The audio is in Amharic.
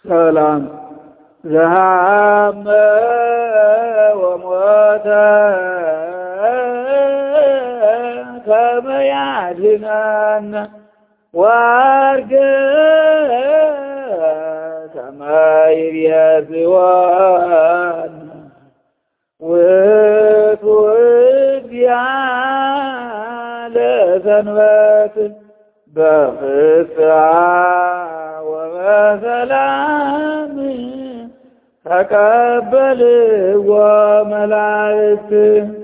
ሰላም ዘሃመ ወሞተ ከመ ያድኅነነ ወዐርገ ከመ ይቤዝወነ ውእቱ እግዚአብሔር ለሰንበት በፍስሐ ወበሰላም ተቀበልዎ መላእክት